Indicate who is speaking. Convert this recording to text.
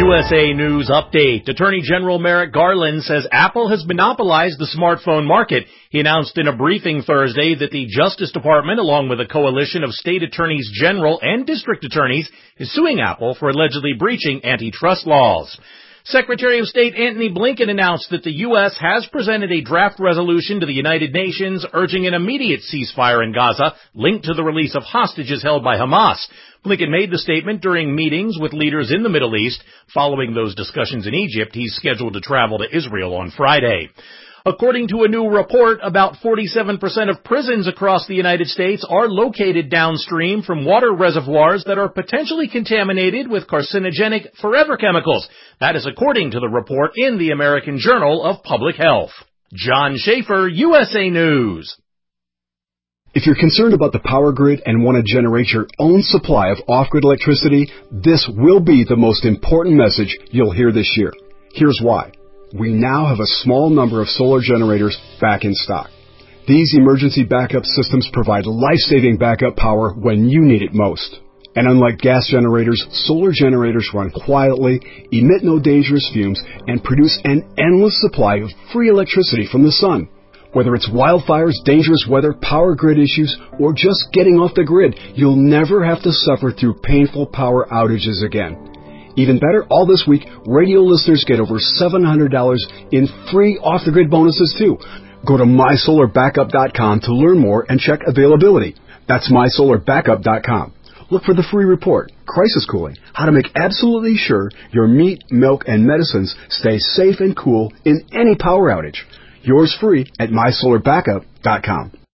Speaker 1: USA News Update. Attorney General Merrick Garland says Apple has monopolized the smartphone market. He announced in a briefing Thursday that the Justice Department, along with a coalition of state attorneys general and district attorneys, is suing Apple for allegedly breaching antitrust laws. Secretary of State Antony Blinken announced that the U.S. has presented a draft resolution to the United Nations urging an immediate ceasefire in Gaza linked to the release of hostages held by Hamas. Blinken made the statement during meetings with leaders in the Middle East. Following those discussions in Egypt, he's scheduled to travel to Israel on Friday. According to a new report, about 47% of prisons across the United States are located downstream from water reservoirs that are potentially contaminated with carcinogenic forever chemicals. That is according to the report in the American Journal of Public Health. John Schaefer, USA News.
Speaker 2: If you're concerned about the power grid and want to generate your own supply of off-grid electricity, this will be the most important message you'll hear this year. Here's why. We now have a small number of solar generators back in stock. These emergency backup systems provide life-saving backup power when you need it most. And unlike gas generators, solar generators run quietly, emit no dangerous fumes, and produce an endless supply of free electricity from the sun. Whether it's wildfires, dangerous weather, power grid issues, or just getting off the grid, you'll never have to suffer through painful power outages again. Even better, all this week, radio listeners get over $700 in free off-the-grid bonuses, too. Go to mysolarbackup.com to learn more and check availability. That's mysolarbackup.com. Look for the free report, Crisis Cooling, how to make absolutely sure your meat, milk, and medicines stay safe and cool in any power outage. Yours free at mysolarbackup.com.